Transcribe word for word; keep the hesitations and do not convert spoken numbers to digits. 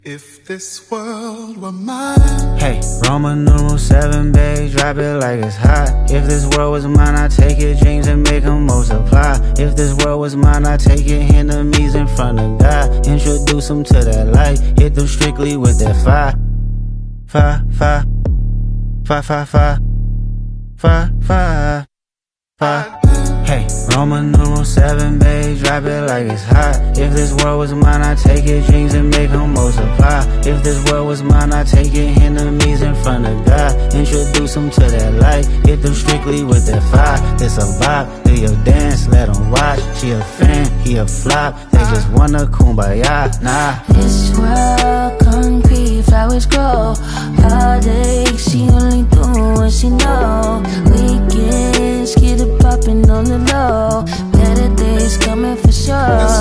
If this world were mine. Hey, Roman numeral seven, babe, drop it like it's hot. If this world was mine, I'd take your dreams and make them multiply. If this world was mine, I'd take your enemies in front of God. Introduce them to that light, hit them strictly with that fire. Fire, fire, fire, fire, fire, fire, fire, fire. Hey, Roman numeral seven, babe, drop it like it's hot. If this world was mine, I'd take your dreams and make them multiply. If this world was mine, I'd take your enemies in front of God. Introduce them to that light, hit them strictly with that fire. It's a vibe, do your dance, let them watch. She a fan, he a flop, they just wanna kumbaya, nah. This world concrete, flowers grow. Heartache, she only do what she know. Weekends, get it poppin' on the low. Better days coming for sure.